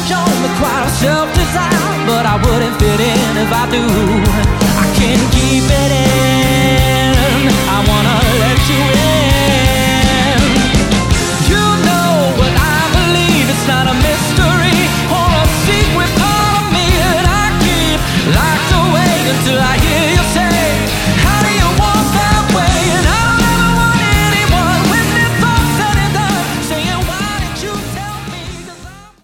shown me quite a self-desire, but I wouldn't fit in if I do. I can't keep it in.